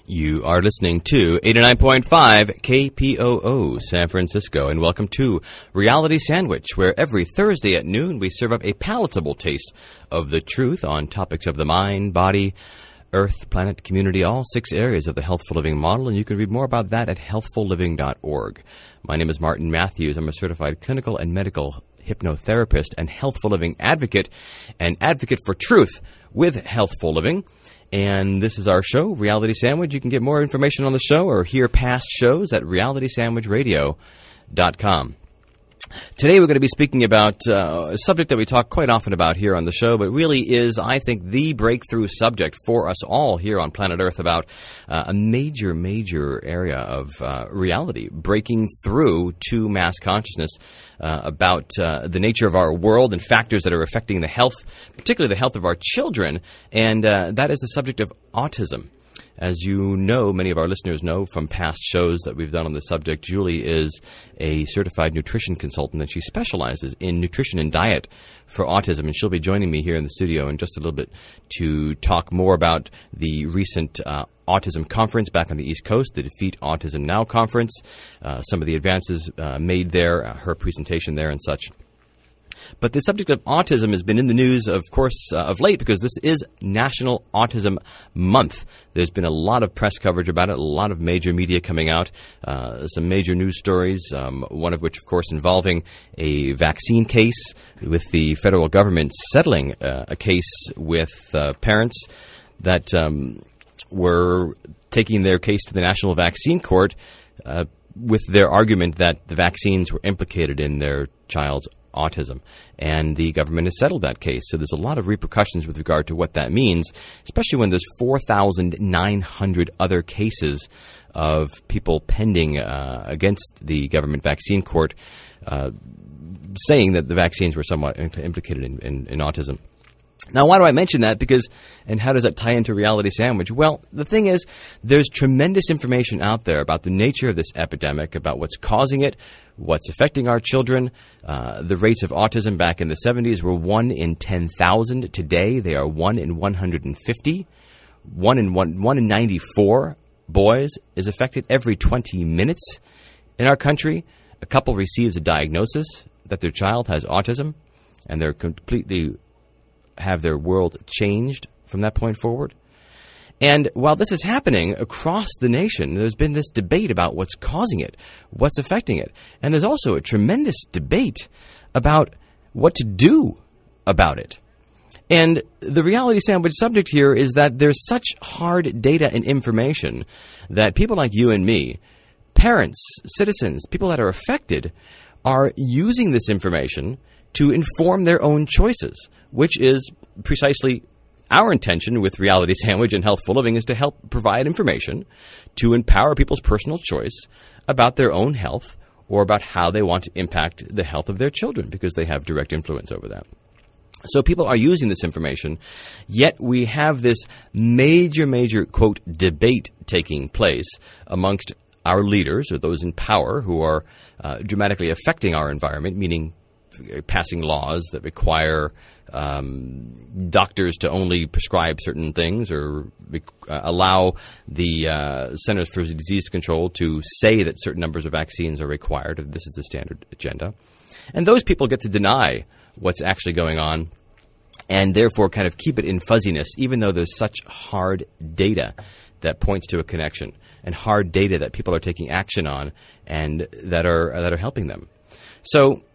You are listening to 89.5 KPOO San Francisco, and welcome to Reality Sandwich, where every Thursday at noon we serve up a palatable taste of the truth on topics of the mind, body, earth, planet, community, all 6 areas of the Healthful Living model, and you can read more about that at healthfulliving.org. My name is Martin Matthews. I'm a certified clinical and medical hypnotherapist and Healthful Living advocate, and advocate for truth with Healthful Living. And this is our show, Reality Sandwich. You can get more information on the show or hear past shows at realitysandwichradio.com. Today we're going to be speaking about a subject that we talk quite often about here on the show, but really is, I think, the breakthrough subject for us all here on planet Earth about a major area of reality, breaking through to mass consciousness about the nature of our world and factors that are affecting the health, particularly the health of our children, and that is the subject of autism. As you know, many of our listeners know from past shows that we've done on the subject, Julie is a certified nutrition consultant, and she specializes in nutrition and diet for autism. And she'll be joining me here in the studio in just a little bit to talk more about the recent autism conference back on the East Coast, the Defeat Autism Now conference, some of the advances made there, her presentation there and such. But the subject of autism has been in the news, of course, of late, because this is National Autism Month. There's been a lot of press coverage about it, a lot of major media coming out, some major news stories, one of which, of course, involving a vaccine case with the federal government settling a case with parents that were taking their case to the National Vaccine Court with their argument that the vaccines were implicated in their child's autism, and the government has settled that case. So there's a lot of repercussions with regard to what that means, especially when there's 4,900 other cases of people pending against the government vaccine court saying that the vaccines were somewhat implicated in autism. Now, why do I mention that? And how does that tie into Reality Sandwich? Well, the thing is, there's tremendous information out there about the nature of this epidemic, about what's causing it, what's affecting our children. The rates of autism back in the 70s were 1 in 10,000. Today, they are 1 in 150. 1 in 94 boys is affected every 20 minutes in our country. A couple receives a diagnosis that their child has autism, and they're completely have their world changed from that point forward. And while this is happening across the nation, there's been this debate about what's causing it, what's affecting it. And there's also a tremendous debate about what to do about it. And the Reality Sandwich subject here is that there's such hard data and information that people like you and me, parents, citizens, people that are affected, are using this information to inform their own choices, which is precisely our intention with Reality Sandwich and Healthful Living, is to help provide information to empower people's personal choice about their own health or about how they want to impact the health of their children, because they have direct influence over that. So people are using this information, yet we have this major, quote, debate taking place amongst our leaders, or those in power, who are dramatically affecting our environment, meaning passing laws that require doctors to only prescribe certain things, or allow the Centers for Disease Control to say that certain numbers of vaccines are required. This is the standard agenda. And those people get to deny what's actually going on and therefore kind of keep it in fuzziness, even though there's such hard data that points to a connection, and hard data that people are taking action on and that are helping them. So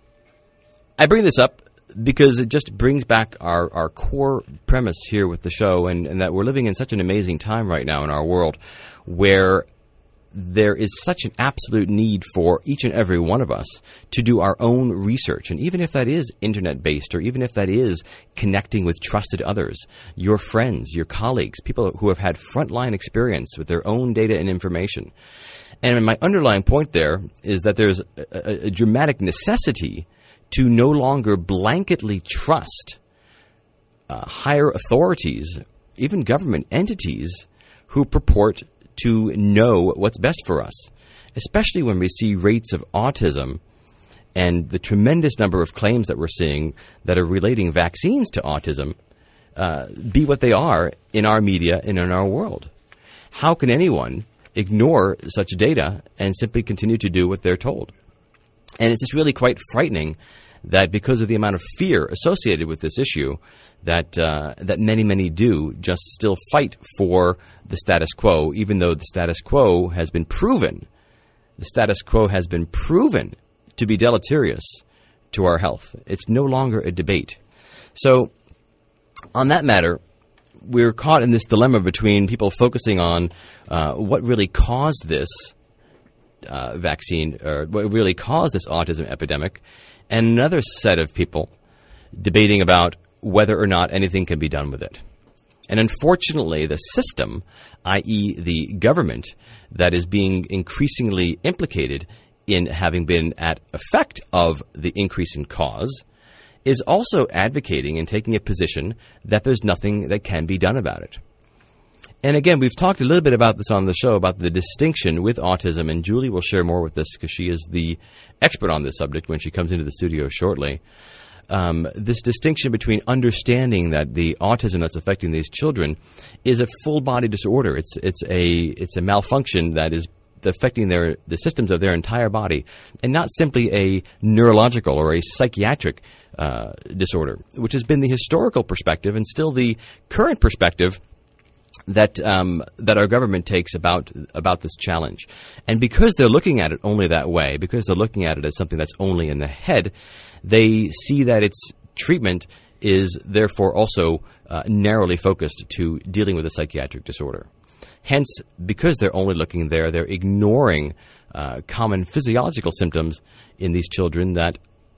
I bring this up because it just brings back our core premise here with the show, and that we're living in such an amazing time right now in our world where there is such an absolute need for each and every one of us to do our own research. And even if that is internet-based, or even if that is connecting with trusted others, your friends, your colleagues, people who have had frontline experience with their own data and information. And my underlying point there is that there's a dramatic necessity to no longer blanketly trust higher authorities, even government entities, who purport to know what's best for us, especially when we see rates of autism and the tremendous number of claims that we're seeing that are relating vaccines to autism be what they are in our media and in our world. how can anyone ignore such data and simply continue to do what they're told? And it's just really quite frightening that because of the amount of fear associated with this issue, that many do just still fight for the status quo, even though the status quo has been proven. The status quo has been proven to be deleterious to our health. It's no longer a debate. So, on that matter, we're caught in this dilemma between people focusing on what really caused this vaccine, or what really caused this autism epidemic, and another set of people debating about whether or not anything can be done with it. And unfortunately, the system, i.e. the government, that is being increasingly implicated in having been at effect of the increase in cause, is also advocating and taking a position that there's nothing that can be done about it. And again, we've talked a little bit about this on the show, about the distinction with autism, and Julie will share more with this because she is the expert on this subject when she comes into the studio shortly. This distinction between understanding that the autism that's affecting these children is a full body disorder. It's a malfunction that is affecting the systems of their entire body, and not simply a neurological or a psychiatric disorder, which has been the historical perspective and still the current perspective that our government takes about this challenge. And because they're looking at it only that way, because they're looking at it as something that's only in the head, they see that its treatment is therefore also narrowly focused to dealing with a psychiatric disorder. Hence, because they're only looking there, they're ignoring common physiological symptoms in these children that,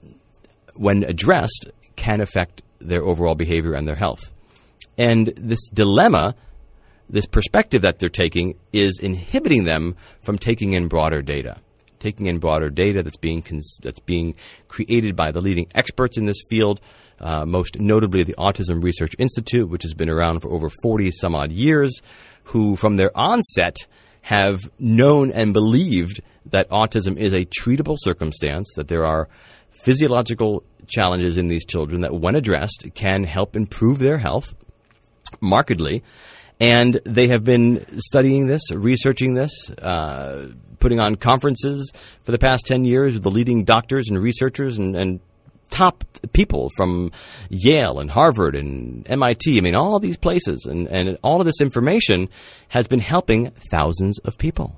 when addressed, can affect their overall behavior and their health. And this dilemma, this perspective that they're taking, is inhibiting them from taking in broader data. Taking in broader data that's being created by the leading experts in this field, most notably the Autism Research Institute, which has been around for over 40-some-odd years, who from their onset have known and believed that autism is a treatable circumstance, that there are physiological challenges in these children that, when addressed, can help improve their health markedly. And they have been studying this, researching this, putting on conferences for the past 10 years with the leading doctors and researchers and top people from Yale and Harvard and MIT. I mean, all these places. And all of this information has been helping thousands of people.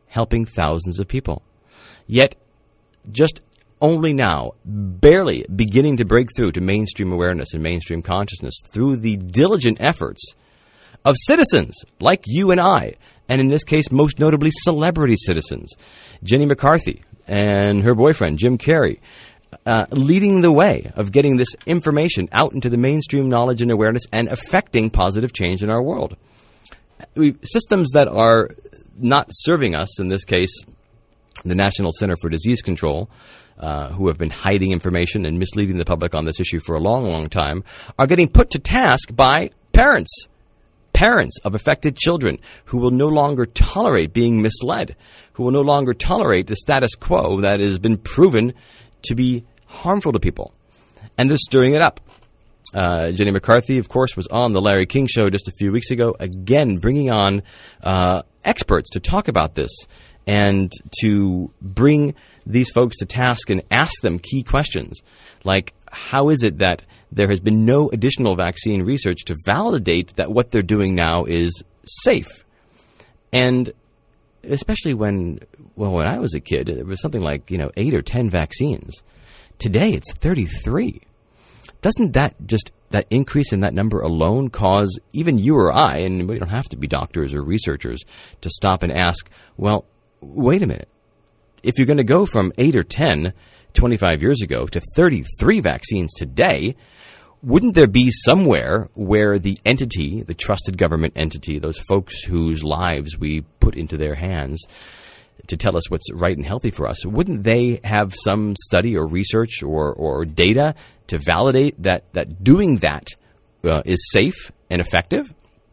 Yet, just only now, barely beginning to break through to mainstream awareness and mainstream consciousness through the diligent efforts of citizens like you and I, and in this case, most notably, celebrity citizens. Jenny McCarthy and her boyfriend, Jim Carrey, leading the way of getting this information out into the mainstream knowledge and awareness and affecting positive change in our world. Systems that are not serving us, in this case, the National Center for Disease Control, who have been hiding information and misleading the public on this issue for a long, long time, are getting put to task by parents of affected children who will no longer tolerate being misled, who will no longer tolerate the status quo that has been proven to be harmful to people. And they're stirring it up. Jenny McCarthy, of course, was on the Larry King Show just a few weeks ago, again bringing on experts to talk about this and to bring these folks to task and ask them key questions like, how is it that there has been no additional vaccine research to validate that what they're doing now is safe? And especially when I was a kid, it was something like, 8 or 10 vaccines. Today, it's 33. Doesn't that increase in that number alone cause even you or I, and we don't have to be doctors or researchers, to stop and ask, well, wait a minute. If you're going to go from 8 or 10 25 years ago to 33 vaccines today, wouldn't there be somewhere where the entity, the trusted government entity, those folks whose lives we put into their hands to tell us what's right and healthy for us, wouldn't they have some study or research or data to validate that doing that is safe and effective?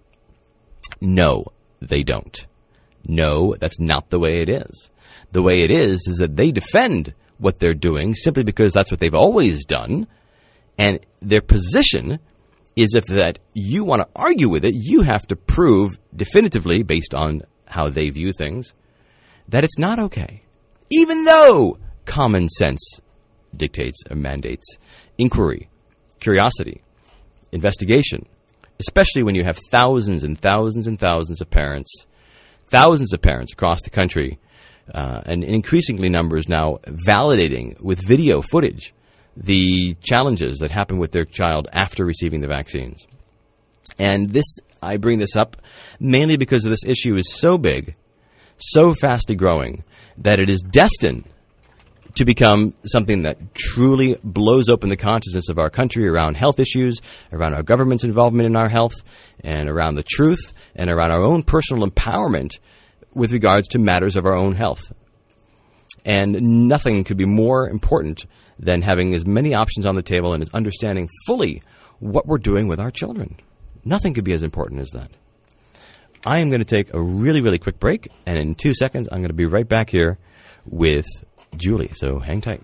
No, they don't. No, that's not the way it is. The way it is that they defend what they're doing simply because that's what they've always done, and their position is if that you want to argue with it, you have to prove definitively, based on how they view things, that it's not okay. Even though common sense dictates or mandates inquiry, curiosity, investigation, especially when you have thousands and thousands and thousands of parents across the country, and increasingly numbers now validating with video footage the challenges that happen with their child after receiving the vaccines. And I bring this up mainly because this issue is so big, so fastly growing, that it is destined to become something that truly blows open the consciousness of our country around health issues, around our government's involvement in our health, and around the truth, and around our own personal empowerment with regards to matters of our own health. And nothing could be more important than having as many options on the table and understanding fully what we're doing with our children. Nothing could be as important as that. I am going to take a really, really quick break, and in 2 seconds, I'm going to be right back here with Julie. So hang tight.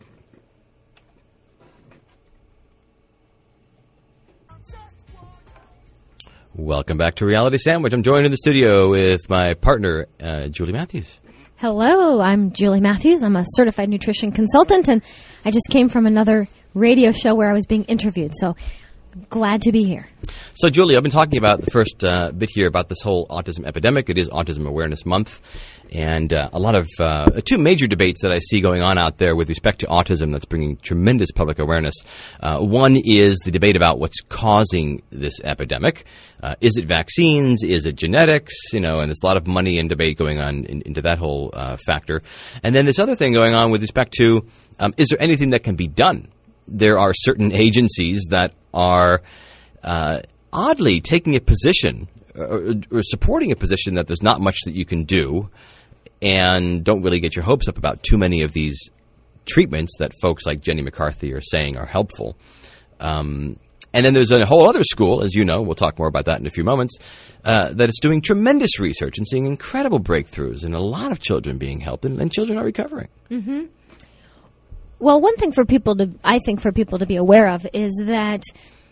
Welcome back to Reality Sandwich. I'm joined in the studio with my partner, Julie Matthews. Hello, I'm Julie Matthews. I'm a certified nutrition consultant, and I just came from another radio show where I was being interviewed, so I'm glad to be here. So, Julie, I've been talking about the first bit here about this whole autism epidemic. It is Autism Awareness Month, and a lot of two major debates that I see going on out there with respect to autism that's bringing tremendous public awareness. One is the debate about what's causing this epidemic. Is it vaccines? Is it genetics? And there's a lot of money and debate going on into that whole factor. And then this other thing going on with respect to, is there anything that can be done? There are certain agencies that are oddly taking a position or supporting a position that there's not much that you can do, and don't really get your hopes up about too many of these treatments that folks like Jenny McCarthy are saying are helpful. And then there's a whole other school, as you know, we'll talk more about that in a few moments, that is doing tremendous research and seeing incredible breakthroughs and a lot of children being helped, and children are recovering. Mm-hmm. Well, one thing I think for people to be aware of is that,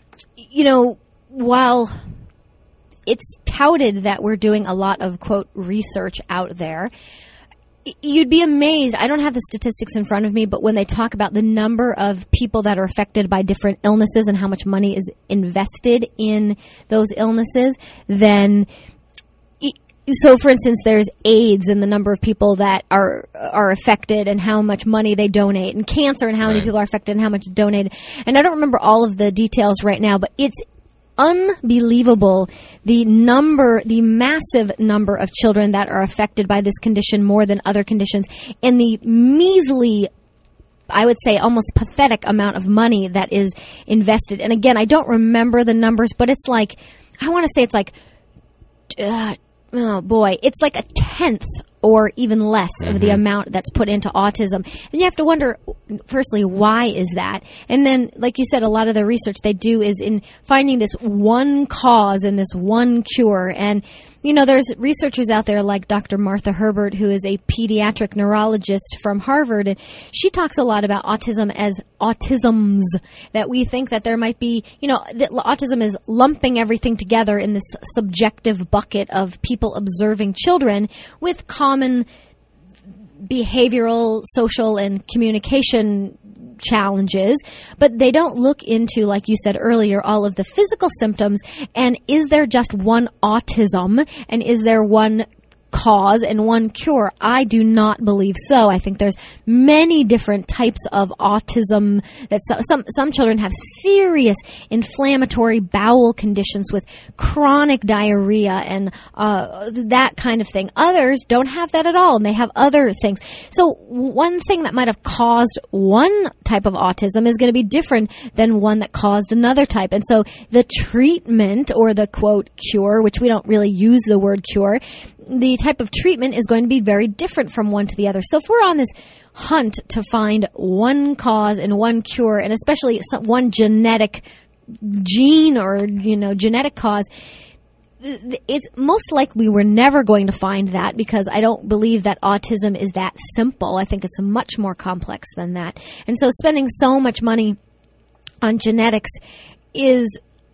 while it's touted that we're doing a lot of, quote, research out there, you'd be amazed. I don't have the statistics in front of me, but when they talk about the number of people that are affected by different illnesses and how much money is invested in those illnesses, then so, for instance, there's AIDS and the number of people that are affected and how much money they donate, and cancer and how many people are affected and how much donated. And I don't remember all of the details right now, but it's unbelievable the massive number of children that are affected by this condition more than other conditions, and the measly, I would say almost pathetic amount of money that is invested. And again, I don't remember the numbers, but it's like, I want to say it's like, oh boy, it's like a tenth or even less of the amount that's put into autism. And you have to wonder, firstly, why is that? And then, like you said, a lot of the research they do is in finding this one cause and this one cure. And, there's researchers out there like Dr. Martha Herbert, who is a pediatric neurologist from Harvard. And she talks a lot about autism as autisms, that we think that there might be, that autism is lumping everything together in this subjective bucket of people observing children with common behavioral, social, and communication challenges, but they don't look into, like you said earlier, all of the physical symptoms. And is there just one autism? And is there one cause and one cure? I do not believe so. I think there's many different types of autism. That some children have serious inflammatory bowel conditions with chronic diarrhea and that kind of thing. Others don't have that at all, and they have other things. So one thing that might have caused one type of autism is going to be different than one that caused another type. And so the treatment, or the, quote, cure, which we don't really use the word cure, the type of treatment is going to be very different from one to the other. So if we're on this hunt to find one cause and one cure, and especially one genetic gene or, genetic cause, it's most likely we're never going to find that, because I don't believe that autism is that simple. I think it's much more complex than that. And so spending so much money on genetics is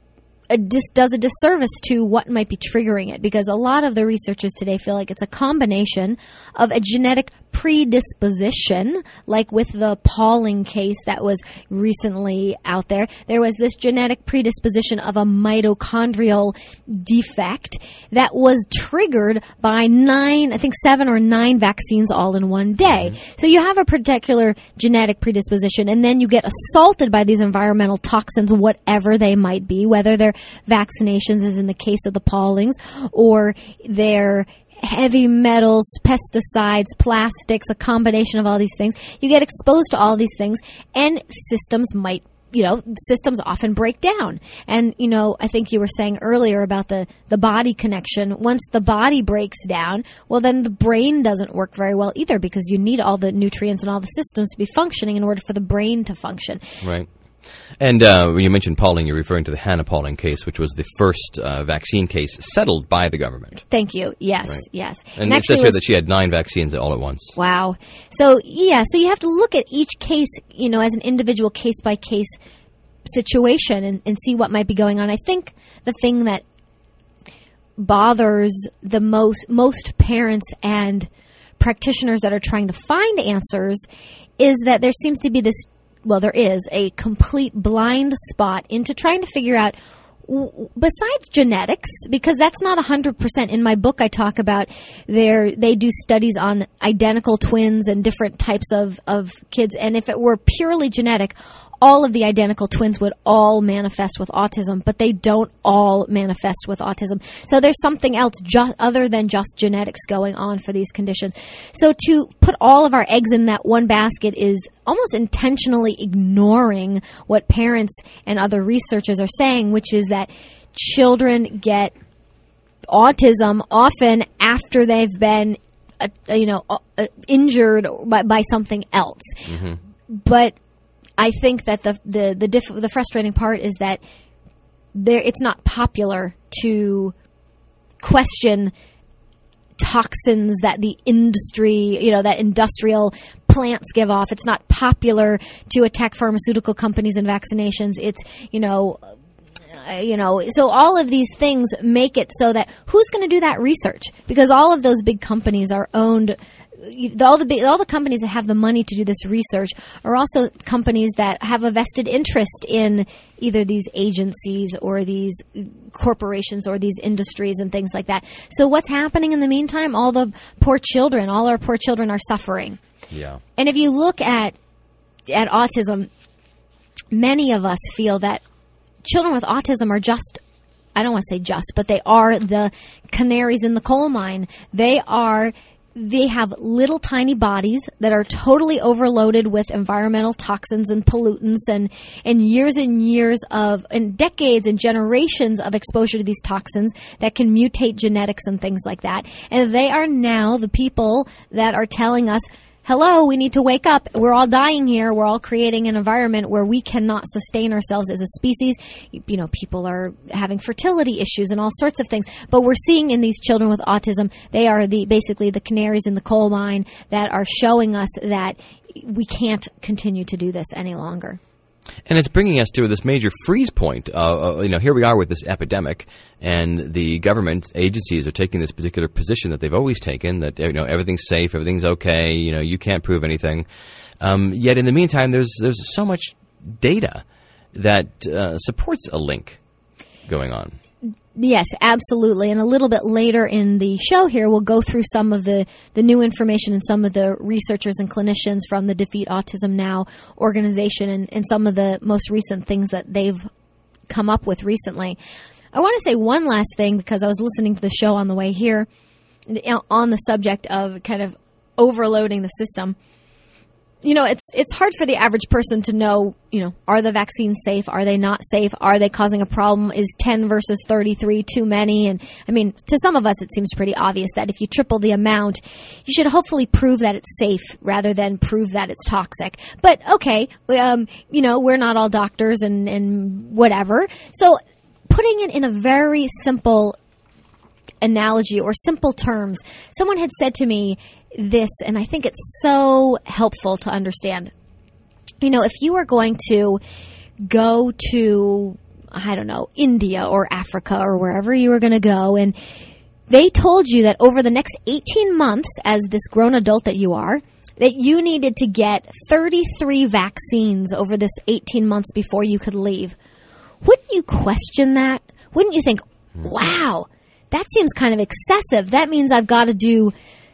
does a disservice to what might be triggering it, because a lot of the researchers today feel like it's a combination of a genetic predisposition, like with the Pauling case that was recently out there. There was this genetic predisposition of a mitochondrial defect that was triggered by 7 or 9 vaccines all in one day. So you have a particular genetic predisposition, and then you get assaulted by these environmental toxins, whatever they might be, whether they're vaccinations, as in the case of the Paulings, or they're heavy metals, pesticides, plastics, a combination of all these things. You get exposed to all these things, and systems often break down. And, I think you were saying earlier about the body connection. Once the body breaks down, well, then the brain doesn't work very well either, because you need all the nutrients and all the systems to be functioning in order for the brain to function. Right. And when you mentioned Pauling, you're referring to the Hannah Pauling case, which was the first vaccine case settled by the government. Thank you. Yes, right. Yes. And it says here that she had 9 vaccines all at once. Wow. So you have to look at each case, as an individual case-by-case situation and see what might be going on. I think the thing that bothers the most parents and practitioners that are trying to find answers is that there seems to be there is a complete blind spot into trying to figure out, besides genetics, because that's not 100%. In my book, I talk about they do studies on identical twins and different types of kids. And if it were purely genetic, all of the identical twins would all manifest with autism, but they don't all manifest with autism. So there's something else other than just genetics going on for these conditions. So to put all of our eggs in that one basket is almost intentionally ignoring what parents and other researchers are saying, which is that children get autism often after they've been injured by something else. Mm-hmm. But I think that the frustrating part is that it's not popular to question toxins that the industry, that industrial plants give off. It's not popular to attack pharmaceutical companies and vaccinations. It's, so all of these things make it so that who's going to do that research? Because all of those big companies are owned. All the companies that have the money to do this research are also companies that have a vested interest in either these agencies or these corporations or these industries and things like that. So what's happening in the meantime? All our poor children are suffering. Yeah. And if you look at autism, many of us feel that children with autism are just, I don't want to say just, but they are the canaries in the coal mine. They have little tiny bodies that are totally overloaded with environmental toxins and pollutants and years and decades and generations of exposure to these toxins that can mutate genetics and things like that. And they are now the people that are telling us, hello, we need to wake up. We're all dying here. We're all creating an environment where we cannot sustain ourselves as a species. People are having fertility issues and all sorts of things. But we're seeing in these children with autism, they are basically the canaries in the coal mine that are showing us that we can't continue to do this any longer. And it's bringing us to this major freeze point. Here we are with this epidemic, and the government agencies are taking this particular position that they've always taken, that everything's safe, everything's okay, you can't prove anything. Yet in the meantime, there's so much data that supports a link going on. Yes, absolutely. And a little bit later in the show here, we'll go through some of the new information and some of the researchers and clinicians from the Defeat Autism Now organization and some of the most recent things that they've come up with recently. I want to say one last thing, because I was listening to the show on the way here on the subject of kind of overloading the system. It's hard for the average person to know, are the vaccines safe? Are they not safe? Are they causing a problem? Is 10 versus 33 too many? And to some of us, it seems pretty obvious that if you triple the amount, you should hopefully prove that it's safe rather than prove that it's toxic. But okay, we're not all doctors and whatever. So putting it in a very simple analogy or simple terms, someone had said to me this, and I think it's so helpful to understand. If you are going to go to, I don't know, India or Africa or wherever you were going to go, and they told you that over the next 18 months, as this grown adult that you are, that you needed to get 33 vaccines over this 18 months before you could leave. Wouldn't you question that? Wouldn't you think, wow, that seems kind of excessive. That means I've got to do,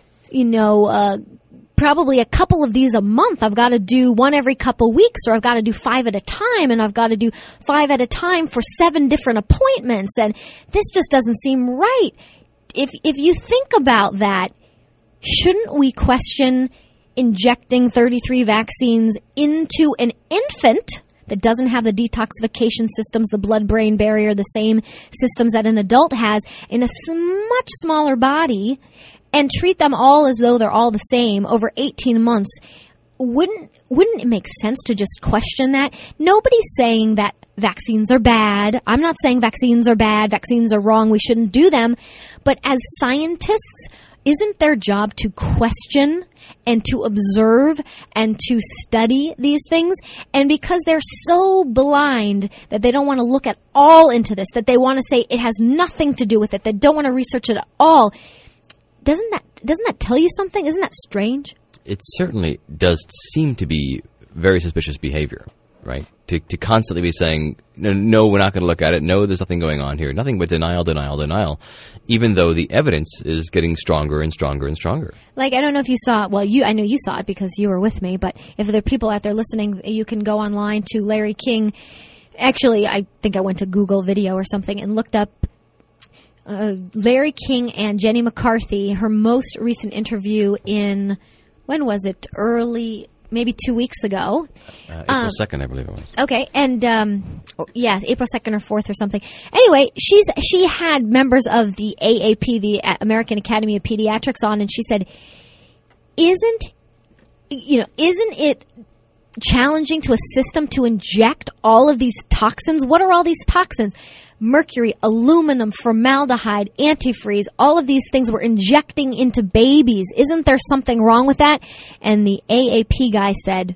probably a couple of these a month. I've got to do one every couple weeks, or I've got to do 5 at a time, and I've got to do 5 at a time for 7 different appointments. And this just doesn't seem right. If you think about that, shouldn't we question injecting 33 vaccines into an infant that doesn't have the detoxification systems, the blood-brain barrier, the same systems that an adult has, in a much smaller body, and treat them all as though they're all the same over 18 months? Wouldn't it make sense to just question that? Nobody's saying that vaccines are bad. I'm not saying vaccines are bad. Vaccines are wrong. We shouldn't do them. But as scientists, isn't their job to question and to observe and to study these things? And because they're so blind that they don't want to look at all into this, that they want to say it has nothing to do with it, they don't want to research it at all, doesn't that tell you something? Isn't that strange? It certainly does seem to be very suspicious behavior, right? To constantly be saying, no, we're not going to look at it. No, there's nothing going on here. Nothing but denial, denial, denial, even though the evidence is getting stronger and stronger and stronger. Like, I don't know if you saw it. Well, I know you saw it because you were with me, but if there are people out there listening, you can go online to Larry King. Actually, I think I went to Google Video or something and looked up Larry King and Jenny McCarthy, her most recent interview in, when was it? Maybe 2 weeks ago. April 2nd, I believe it was. Okay, and April 2nd or 4th or something. Anyway, she had members of the AAP, the American Academy of Pediatrics, on, and she said, isn't it challenging to a system to inject all of these toxins? What are all these toxins? Mercury, aluminum, formaldehyde, antifreeze, all of these things we're injecting into babies. Isn't there something wrong with that? And the AAP guy said,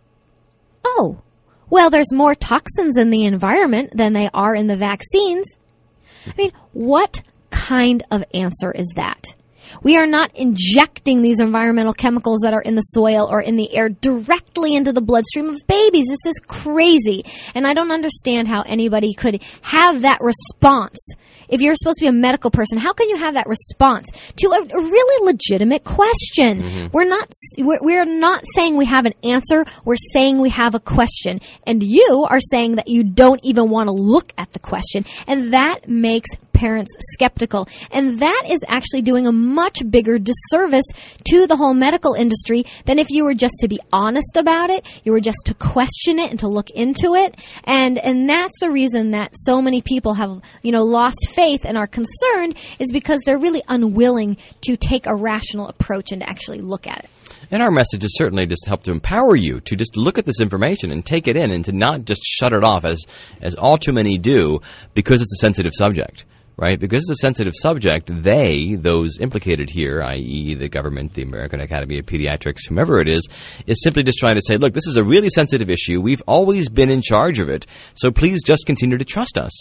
oh, well, there's more toxins in the environment than they are in the vaccines. I mean, what kind of answer is that? We are not injecting these environmental chemicals that are in the soil or in the air directly into the bloodstream of babies. This is crazy. And I don't understand how anybody could have that response. If you're supposed to be a medical person, how can you have that response to a really legitimate question? Mm-hmm. We're not saying we have an answer. We're saying we have a question. And you are saying that you don't even want to look at the question. And that makes parents skeptical. And that is actually doing a much bigger disservice to the whole medical industry than if you were just to be honest about it, you were just to question it and to look into it. And that's the reason that so many people have, lost faith and are concerned, is because they're really unwilling to take a rational approach and to actually look at it. And our message is certainly just to help to empower you to just look at this information and take it in, and to not just shut it off as all too many do, because it's a sensitive subject. Right? Because it's a sensitive subject, those implicated here, i.e. the government, the American Academy of Pediatrics, whomever it is simply just trying to say, look, this is a really sensitive issue. We've always been in charge of it, so please just continue to trust us.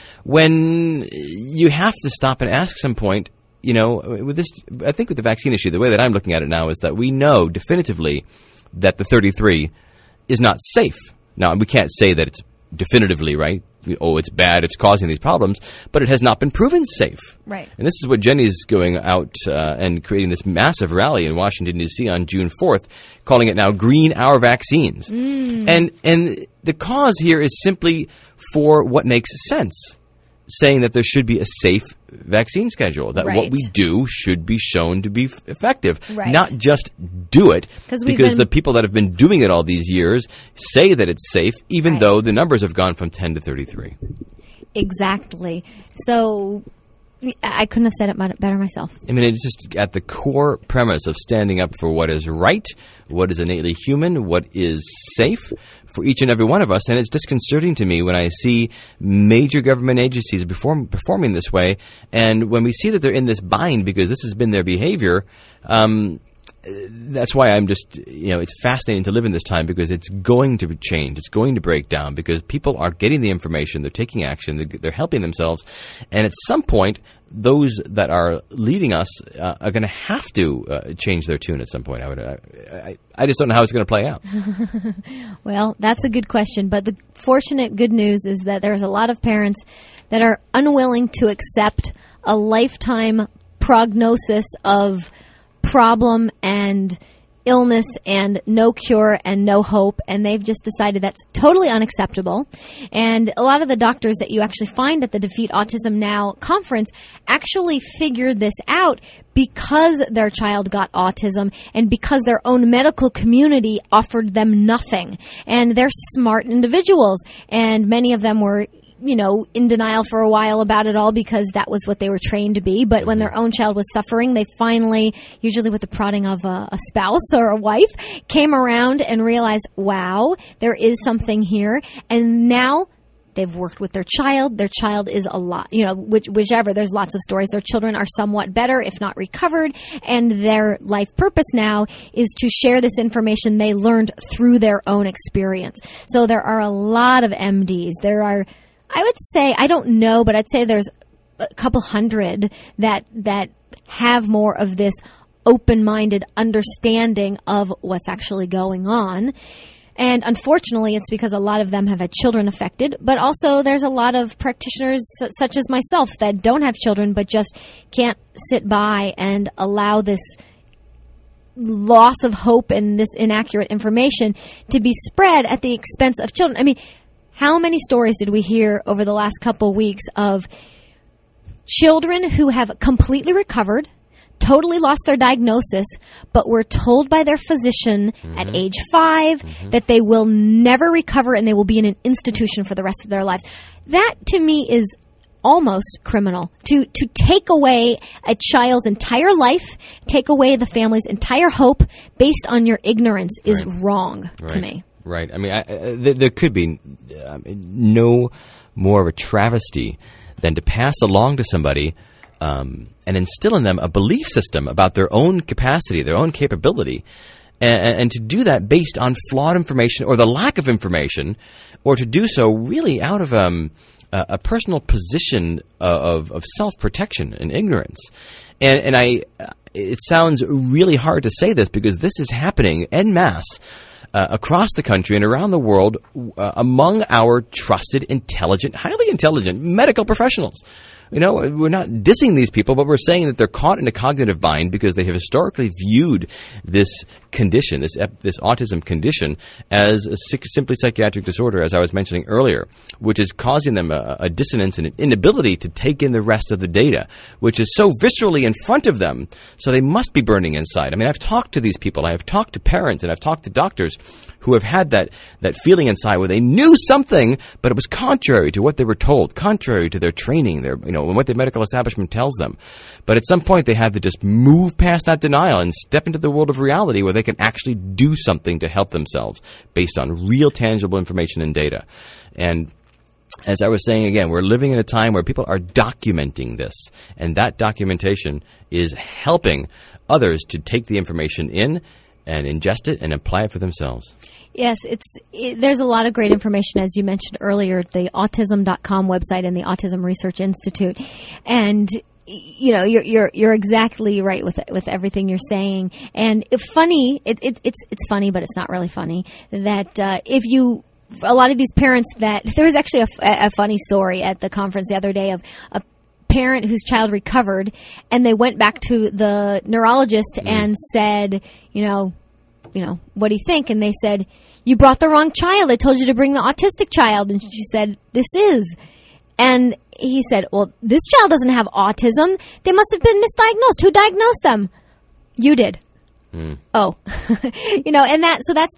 When you have to stop and ask some point, with this, I think with the vaccine issue, the way that I'm looking at it now is that we know definitively that the 33 is not safe. Now, we can't say that it's definitively, right? Oh, it's bad, it's causing these problems, but it has not been proven safe. Right. And this is what Jenny's going out and creating this massive rally in Washington, D.C. on June 4th, calling it now Green Our Vaccines. And the cause here is simply for what makes sense, saying that there should be a safe vaccine schedule, that what we do should be shown to be effective, not just do it, because the people that have been doing it all these years say that it's safe, even though the numbers have gone from 10 to 33. Exactly. So I couldn't have said it better myself. I mean, it's just at the core premise of standing up for what is right, what is innately human, what is safe for each and every one of us. And it's disconcerting to me when I see major government agencies performing this way, and when we see that they're in this bind because this has been their behavior, that's why I'm just, it's fascinating to live in this time, because it's going to change. It's going to break down, because people are getting the information, they're taking action, they're helping themselves. And at some point, those that are leading us are going to have to change their tune at some point. I just don't know how it's going to play out. Well, that's a good question. But the fortunate good news is that there's a lot of parents that are unwilling to accept a lifetime prognosis of problem and illness and no cure and no hope, and they've just decided that's totally unacceptable. And a lot of the doctors that you actually find at the Defeat Autism Now conference actually figured this out because their child got autism and because their own medical community offered them nothing. And they're smart individuals, and many of them were in denial for a while about it all because that was what they were trained to be. But when their own child was suffering, they finally, usually with the prodding of a spouse or a wife, came around and realized, wow, there is something here. And now they've worked with their child. Their child is a lot, whichever. There's lots of stories. Their children are somewhat better, if not recovered. And their life purpose now is to share this information they learned through their own experience. So there are a lot of MDs. There are, I would say, I don't know, but I'd say there's a couple hundred that have more of this open-minded understanding of what's actually going on. And unfortunately, it's because a lot of them have had children affected, but also there's a lot of practitioners such as myself that don't have children but just can't sit by and allow this loss of hope and this inaccurate information to be spread at the expense of children. I mean, how many stories did we hear over the last couple weeks of children who have completely recovered, totally lost their diagnosis, but were told by their physician at age 5 that they will never recover and they will be in an institution for the rest of their lives? That, to me, is almost criminal. To take away a child's entire life, take away the family's entire hope based on your ignorance is wrong to me. Right. I mean, there could be no more of a travesty than to pass along to somebody and instill in them a belief system about their own capacity, their own capability, and to do that based on flawed information or the lack of information, or to do so really out of a personal position of self-protection and ignorance. And it sounds really hard to say this because this is happening en masse across the country and around the world among our trusted, intelligent, highly intelligent medical professionals. We're not dissing these people, but we're saying that they're caught in a cognitive bind because they have historically viewed this condition, this autism condition, as a simply psychiatric disorder, as I was mentioning earlier, which is causing them a dissonance and an inability to take in the rest of the data, which is so viscerally in front of them, so they must be burning inside. I mean, I've talked to these people. I have talked to parents, and I've talked to doctors who have had that feeling inside where they knew something, but it was contrary to what they were told, contrary to their training, and what the medical establishment tells them. But at some point, they had to just move past that denial and step into the world of reality where they can actually do something to help themselves based on real, tangible information and data. And as I was saying again, we're living in a time where people are documenting this, and that documentation is helping others to take the information in and ingest it and apply it for themselves. Yes, there's a lot of great information, as you mentioned earlier, the autism.com website and the Autism Research Institute. And you're exactly right with everything you're saying. And it's funny, but it's not really funny that a lot of these parents that there was actually a funny story at the conference the other day of a parent whose child recovered, and they went back to the neurologist and said, what do you think? And they said, you brought the wrong child. I told you to bring the autistic child. And she said, this is. And he said, well, this child doesn't have autism. They must have been misdiagnosed. Who diagnosed them? You did. Oh, and that's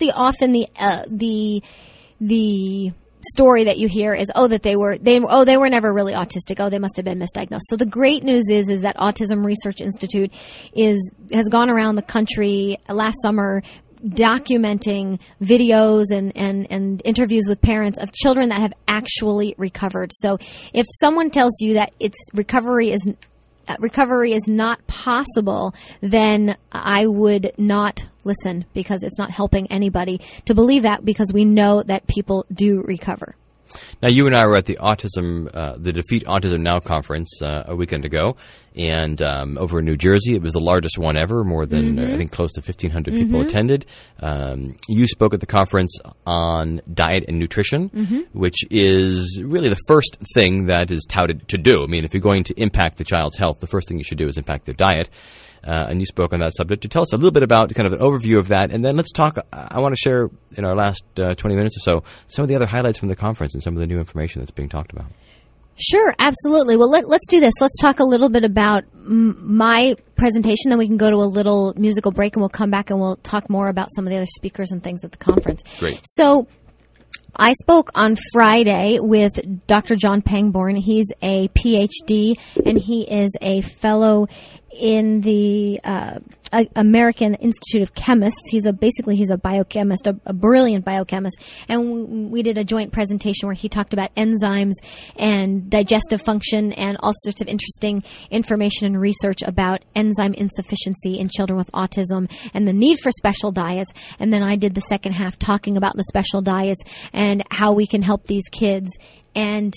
the story that you hear is, that they were never really autistic. Oh, they must have been misdiagnosed. So the great news is that Autism Research Institute has gone around the country last summer documenting videos and interviews with parents of children that have actually recovered. So if someone tells you that its recovery is recovery is not possible, then I would not listen, because it's not helping anybody to believe that, because we know that people do recover. Now, you and I were at the the Defeat Autism Now conference a weekend ago, and over in New Jersey. It was the largest one ever. More than, I think, close to 1,500 people attended. You spoke at the conference on diet and nutrition, which is really the first thing that is touted to do. I mean, if you're going to impact the child's health, the first thing you should do is impact their diet. And you spoke on that subject. To tell us a little bit about kind of an overview of that, and then let's talk. I want to share in our last 20 minutes or so some of the other highlights from the conference and some of the new information that's being talked about. Sure, absolutely. Well, let's do this. Let's talk a little bit about my presentation, then we can go to a little musical break, and we'll come back and we'll talk more about some of the other speakers and things at the conference. Great. So I spoke on Friday with Dr. John Pangborn. He's a PhD, and he is a fellow in the American Institute of Chemists. He's a biochemist, a brilliant biochemist. And we did a joint presentation where he talked about enzymes and digestive function and all sorts of interesting information and research about enzyme insufficiency in children with autism and the need for special diets. And then I did the second half talking about the special diets and how we can help these kids, and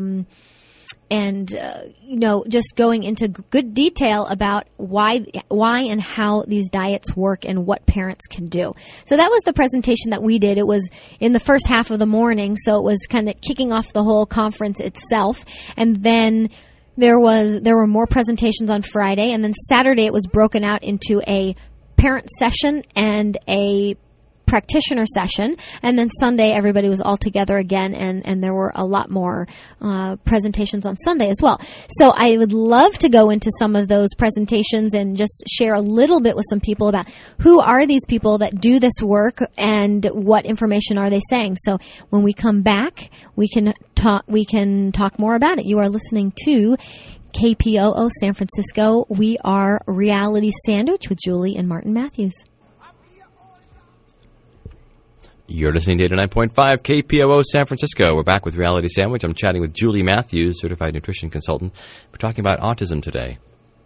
just going into good detail about why and how these diets work and what parents can do. So that was the presentation that we did. It was in the first half of the morning, so it was kind of kicking off the whole conference itself. And then there were more presentations on Friday, and then Saturday it was broken out into a parent session and a practitioner session, and then Sunday everybody was all together again, and there were a lot more presentations on Sunday as well. So I would love to go into some of those presentations and just share a little bit with some people about who are these people that do this work and what information are they saying. So when we come back, we can talk more about it. You are listening to KPOO San Francisco. We are Reality Sandwich with Julie and Martin Matthews. You're listening to 89.5 KPOO San Francisco. We're back with Reality Sandwich. I'm chatting with Julie Matthews, certified nutrition consultant. We're talking about autism today.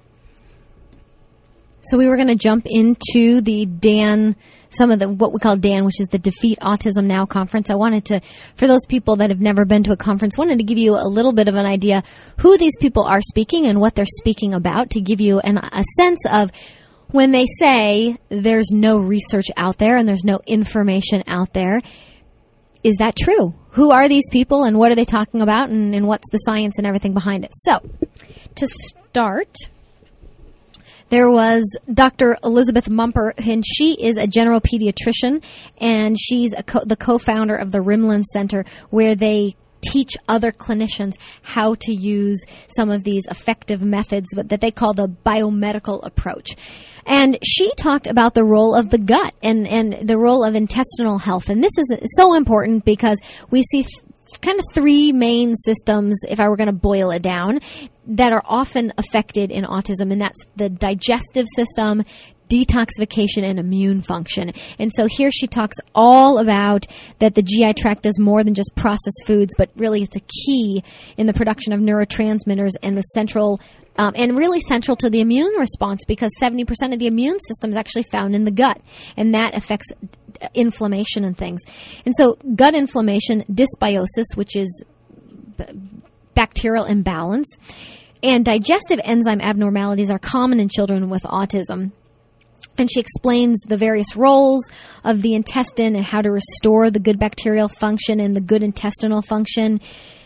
So we were going to jump into the DAN, some of the what we call DAN, which is the Defeat Autism Now conference. I wanted to, for those people that have never been to a conference, wanted to give you a little bit of an idea who these people are speaking and what they're speaking about, to give you a sense of when they say there's no research out there and there's no information out there. Is that true? Who are these people and what are they talking about, and what's the science and everything behind it? So, to start, there was Dr. Elizabeth Mumper, and she is a general pediatrician, and she's the co-founder of the Rimland Center, where they teach other clinicians how to use some of these effective methods that they call the biomedical approach. And she talked about the role of the gut and the role of intestinal health. And this is so important because we see kind of three main systems, if I were going to boil it down, that are often affected in autism. And that's the digestive system, detoxification, and immune function. And so here she talks all about that the GI tract does more than just process foods, but really it's a key in the production of neurotransmitters and the central and really central to the immune response, because 70% of the immune system is actually found in the gut, and that affects inflammation and things. And so gut inflammation, dysbiosis, which is bacterial imbalance, and digestive enzyme abnormalities are common in children with autism. And she explains the various roles of the intestine and how to restore the good bacterial function and the good intestinal function.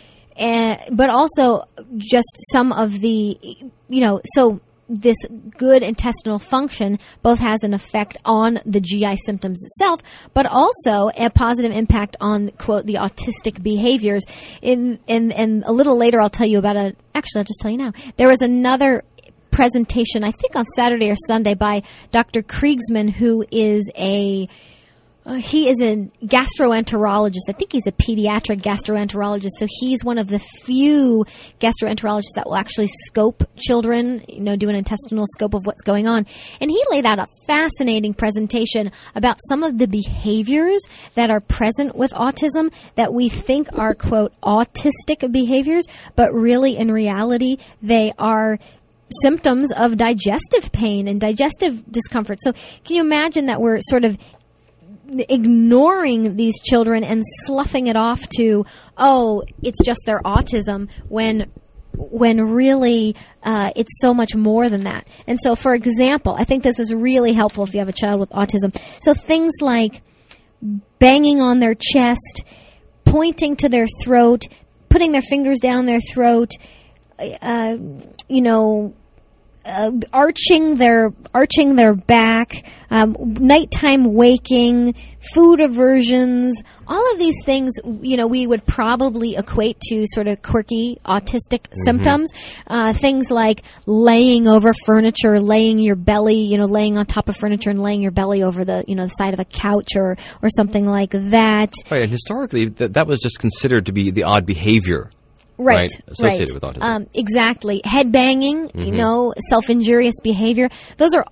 But also just some of the, so this good intestinal function both has an effect on the GI symptoms itself, but also a positive impact on, quote, the autistic behaviors. And a little later I'll tell you about actually I'll just tell you now. There was another presentation, I think on Saturday or Sunday, by Dr. Kriegsman, who is a gastroenterologist. I think he's a pediatric gastroenterologist. So he's one of the few gastroenterologists that will actually scope children, do an intestinal scope of what's going on. And he laid out a fascinating presentation about some of the behaviors that are present with autism that we think are, quote, autistic behaviors, but really in reality they are symptoms of digestive pain and digestive discomfort. So can you imagine that we're sort of ignoring these children and sloughing it off to, oh, it's just their autism, when really it's so much more than that. And so, for example, I think this is really helpful if you have a child with autism. So things like banging on their chest, pointing to their throat, putting their fingers down their throat, arching their back, nighttime waking, food aversions, all of these things, we would probably equate to sort of quirky autistic symptoms. Things like laying over furniture, laying your belly, laying on top of furniture and laying your belly over the, the side of a couch or something like that. Right, and historically, that was just considered to be the odd behavior. Right, associated with autism. Exactly. Head banging, self-injurious behavior. Those are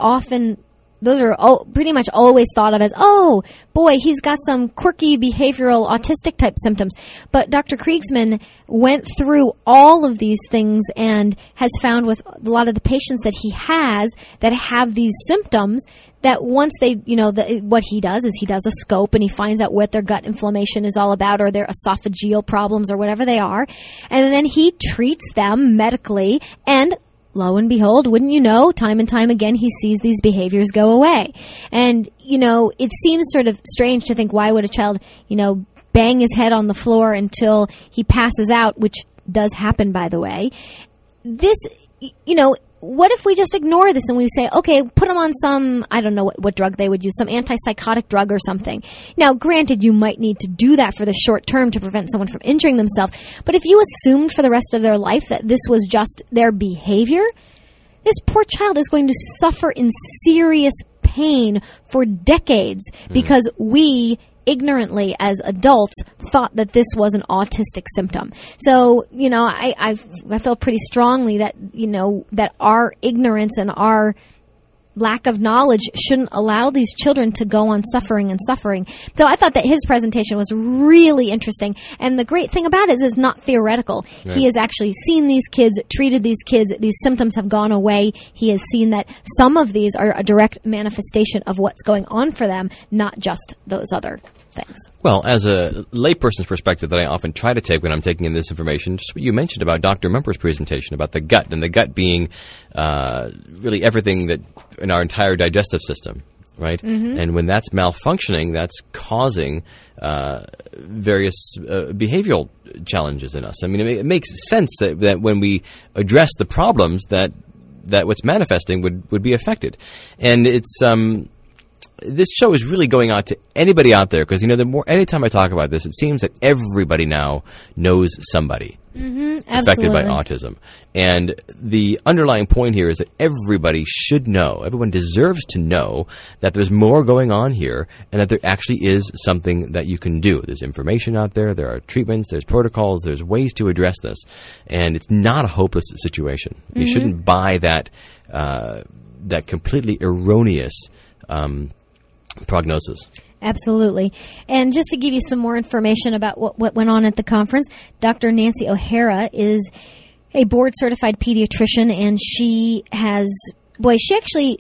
pretty much always thought of as, oh, boy, he's got some quirky behavioral autistic type symptoms. But Dr. Kriegsman went through all of these things and has found with a lot of the patients that he has that have these symptoms that once they, what he does is he does a scope and he finds out what their gut inflammation is all about or their esophageal problems or whatever they are. And then he treats them medically, and lo and behold, wouldn't you know, time and time again, he sees these behaviors go away. And, it seems sort of strange to think, why would a child, bang his head on the floor until he passes out, which does happen, by the way. This, what if we just ignore this and we say, okay, put them on some, I don't know what drug they would use, some antipsychotic drug or something. Now, granted, you might need to do that for the short term to prevent someone from injuring themselves. But if you assumed for the rest of their life that this was just their behavior, this poor child is going to suffer in serious pain for decades because we ignorantly as adults thought that this was an autistic symptom. So, I feel pretty strongly that, that our ignorance and our lack of knowledge shouldn't allow these children to go on suffering and suffering. So I thought that his presentation was really interesting. And the great thing about it is it's not theoretical. Right. He has actually seen these kids, treated these kids. These symptoms have gone away. He has seen that some of these are a direct manifestation of what's going on for them, not just those other things. Well, as a layperson's perspective that I often try to take when I'm taking in this information, just what you mentioned about Dr. Mumper's presentation about the gut, and the gut being really everything that in our entire digestive system, right? Mm-hmm. And when that's malfunctioning, that's causing various behavioral challenges in us. I mean, it makes sense that when we address the problems that what's manifesting would be affected. And it's this show is really going out to anybody out there because, anytime I talk about this, it seems that everybody now knows somebody affected by autism. And the underlying point here is that everybody should know, everyone deserves to know that there's more going on here and that there actually is something that you can do. There's information out there, there are treatments, there's protocols, there's ways to address this. And it's not a hopeless situation. You shouldn't buy that completely erroneous prognosis. Absolutely. And just to give you some more information about what went on at the conference, Dr. Nancy O'Hara is a board-certified pediatrician, and she actually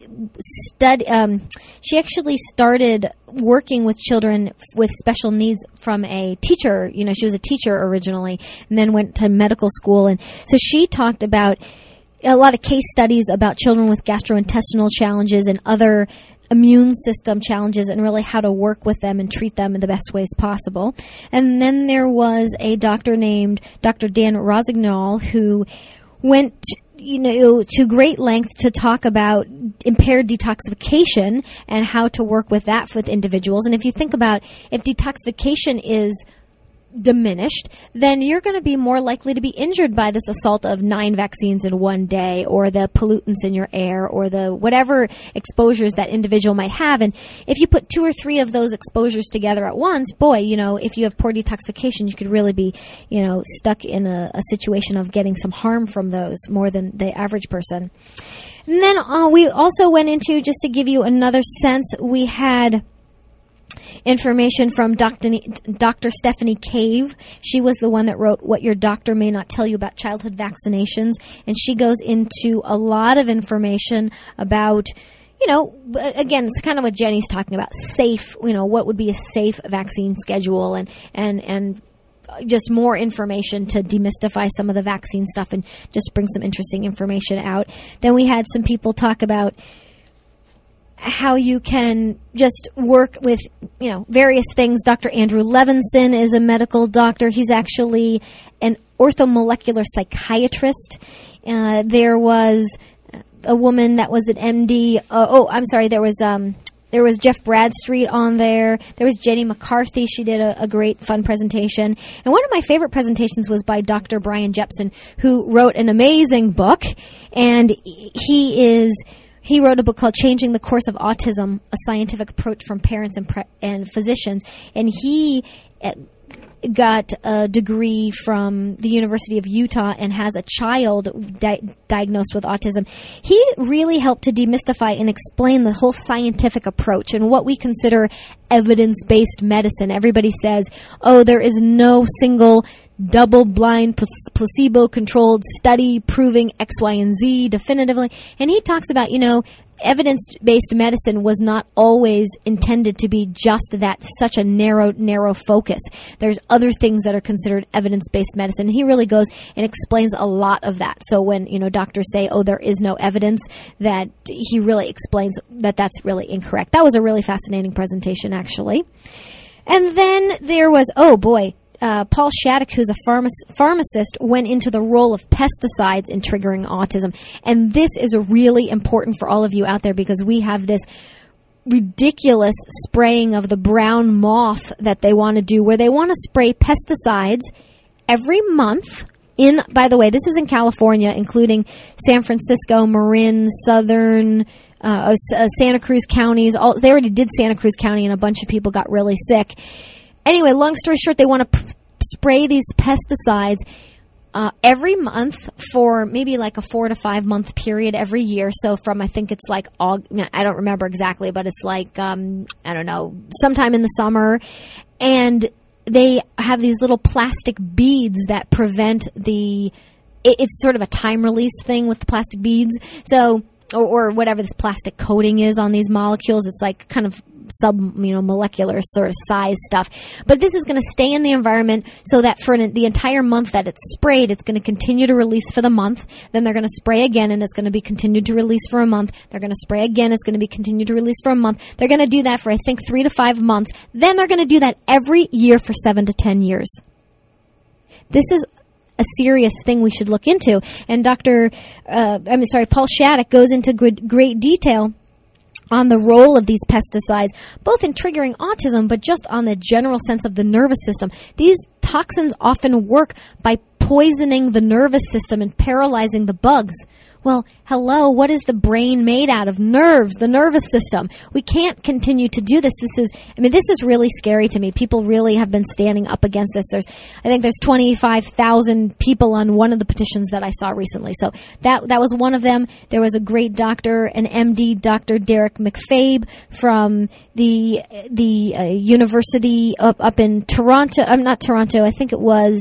started working with children with special needs from a teacher. She was a teacher originally and then went to medical school. And so she talked about a lot of case studies about children with gastrointestinal challenges and other immune system challenges and really how to work with them and treat them in the best ways possible. And then there was a doctor named Dr. Dan Rossignol who went to great length to talk about impaired detoxification and how to work with that with individuals. And if you think about if detoxification is diminished, then you're going to be more likely to be injured by this assault of 9 vaccines in one day, or the pollutants in your air, or the whatever exposures that individual might have. And if you put 2 or 3 of those exposures together at once, if you have poor detoxification, you could really be, stuck in a situation of getting some harm from those more than the average person. And then we also went into, just to give you another sense, we had information from Dr. Stephanie Cave. She was the one that wrote What Your Doctor May Not Tell You About Childhood Vaccinations, and she goes into a lot of information about, again, it's kind of what Jenny's talking about, safe, what would be a safe vaccine schedule, and just more information to demystify some of the vaccine stuff and just bring some interesting information out. Then we had some people talk about how you can just work with, various things. Dr. Andrew Levinson is a medical doctor. He's actually an orthomolecular psychiatrist. There was a woman that was an MD. There was Jeff Bradstreet on there. There was Jenny McCarthy. She did a great, fun presentation. And one of my favorite presentations was by Dr. Brian Jepson, who wrote an amazing book. And he wrote a book called Changing the Course of Autism, a scientific approach from parents and physicians. And he got a degree from the University of Utah and has a child diagnosed with autism. He really helped to demystify and explain the whole scientific approach and what we consider evidence-based medicine. Everybody says, there is no single double-blind, placebo-controlled study proving X, Y, and Z definitively. And he talks about, evidence-based medicine was not always intended to be just that, such a narrow focus. There's other things that are considered evidence-based medicine. He really goes and explains a lot of that. So when, doctors say, there is no evidence, that he really explains that that's really incorrect. That was a really fascinating presentation, actually. And then there was, Paul Shattuck, who's a pharmacist, went into the role of pesticides in triggering autism. And this is really important for all of you out there because we have this ridiculous spraying of the brown moth that they want to do, where they want to spray pesticides every month. By the way, this is in California, including San Francisco, Marin, Southern, Santa Cruz counties. They already did Santa Cruz County, and a bunch of people got really sick. Anyway, long story short, they want to spray these pesticides every month for maybe like a 4 to 5 month period every year. So from, I think it's like, I don't remember exactly, but it's like, sometime in the summer. And they have these little plastic beads that prevent it's sort of a time release thing with the plastic beads. So, or whatever this plastic coating is on these molecules, it's like kind of molecular sort of size stuff. But this is going to stay in the environment so that for the entire month that it's sprayed, it's going to continue to release for the month. Then they're going to spray again, and it's going to be continued to release for a month. They're going to spray again. It's going to be continued to release for a month. They're going to do that for, I think, 3 to 5 months. Then they're going to do that every year for 7 to 10 years. This is a serious thing we should look into. And Paul Shattuck goes into great detail on the role of these pesticides, both in triggering autism, but just on the general sense of the nervous system. These toxins often work by poisoning the nervous system and paralyzing the bugs. Well, hello, what is the brain made out of? Nerves, the nervous system. We can't continue to do this. This is really scary to me. People really have been standing up against this. I think there's 25,000 people on one of the petitions that I saw recently. So that was one of them. There was a great doctor, an MD, Dr. Derek McFabe from the university up in Toronto. Not Toronto. I think it was.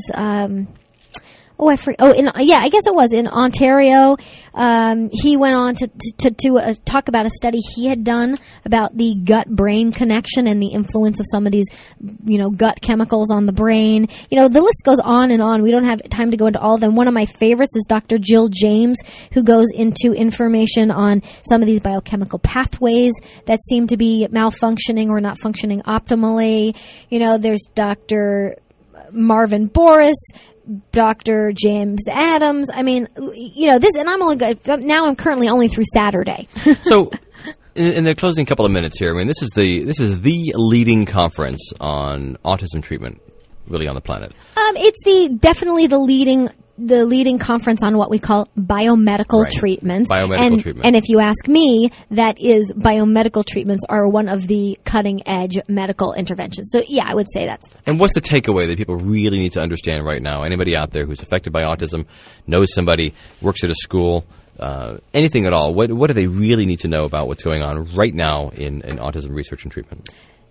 I guess it was in Ontario. He went on to talk about a study he had done about the gut-brain connection and the influence of some of these, gut chemicals on the brain. The list goes on and on. We don't have time to go into all of them. One of my favorites is Dr. Jill James, who goes into information on some of these biochemical pathways that seem to be malfunctioning or not functioning optimally. There's Dr. Marvin Boris, Dr. James Adams. This, and I'm currently only through Saturday. So, in the closing couple of minutes here, this is the leading conference on autism treatment, really, on the planet. It's definitely the leading conference on what we call biomedical treatments. Biomedical treatment. And if you ask me, that is, biomedical treatments are one of the cutting-edge medical interventions. So, yeah, I would say that's... And what's the takeaway that people really need to understand right now? Anybody out there who's affected by autism, knows somebody, works at a school, anything at all, what do they really need to know about what's going on right now in autism research and treatment?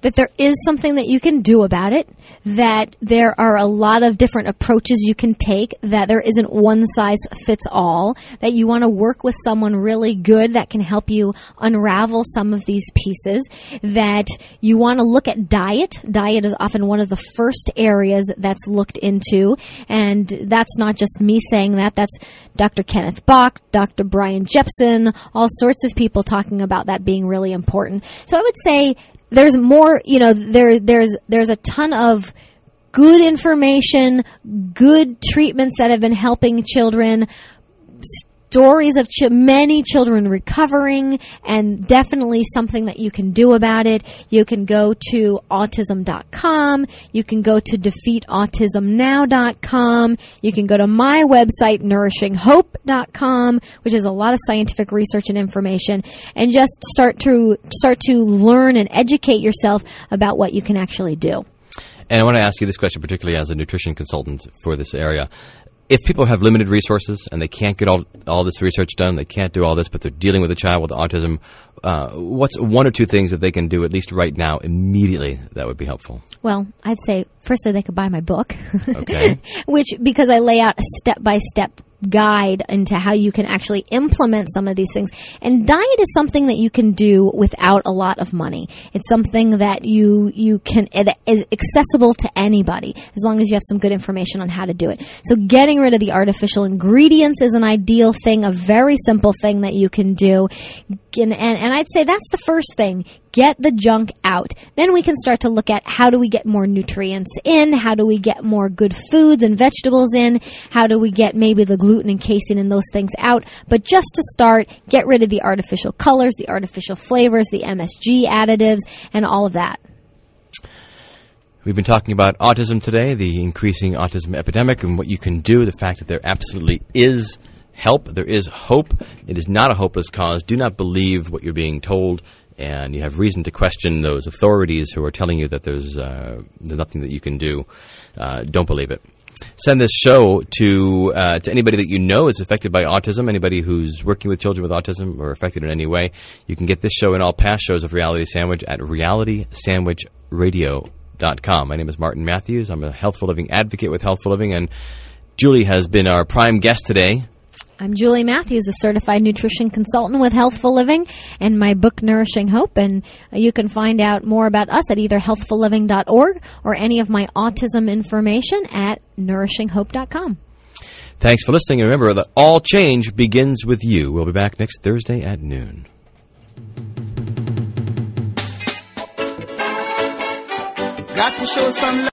that there is something that you can do about it, that there are a lot of different approaches you can take, that there isn't one size fits all, that you want to work with someone really good that can help you unravel some of these pieces, that you want to look at diet. Diet is often one of the first areas that's looked into, and that's not just me saying that. That's Dr. Kenneth Bach, Dr. Brian Jepson, all sorts of people talking about that being really important. So I would say there's more, there's a ton of good information, good treatments that have been helping children, stories of many children recovering, and definitely something that you can do about it. You can go to autism.com. You can go to defeatautismnow.com. You can go to my website, nourishinghope.com, which is a lot of scientific research and information, and just start to learn and educate yourself about what you can actually do. And I want to ask you this question, particularly as a nutrition consultant for this area. If people have limited resources and they can't get all this research done, they can't do all this, but they're dealing with a child with autism, what's one or two things that they can do, at least right now, immediately, that would be helpful? Well, I'd say, firstly, they could buy my book. Okay. Because I lay out a step-by-step guide into how you can actually implement some of these things. And diet is something that you can do without a lot of money. It's something that you can, it is accessible to anybody as long as you have some good information on how to do it. So getting rid of the artificial ingredients is an ideal thing, a very simple thing that you can do. And I'd say that's the first thing. Get the junk out. Then we can start to look at how do we get more nutrients in? How do we get more good foods and vegetables in? How do we get maybe the gluten and casein and those things out? But just to start, get rid of the artificial colors, the artificial flavors, the MSG additives, and all of that. We've been talking about autism today, the increasing autism epidemic, and what you can do, the fact that there absolutely is help, there is hope. It is not a hopeless cause. Do not believe what you're being told, and you have reason to question those authorities who are telling you that there's nothing that you can do. Don't believe it. Send this show to anybody that you know is affected by autism, anybody who's working with children with autism or affected in any way. You can get this show and all past shows of Reality Sandwich at realitysandwichradio.com. My name is Martin Matthews. I'm a Healthful Living advocate with Healthful Living, and Julie has been our prime guest today. I'm Julie Matthews, a certified nutrition consultant with Healthful Living, and my book, Nourishing Hope. And you can find out more about us at either healthfulliving.org or any of my autism information at nourishinghope.com. Thanks for listening. And remember that all change begins with you. We'll be back next Thursday at noon. Got to show some love.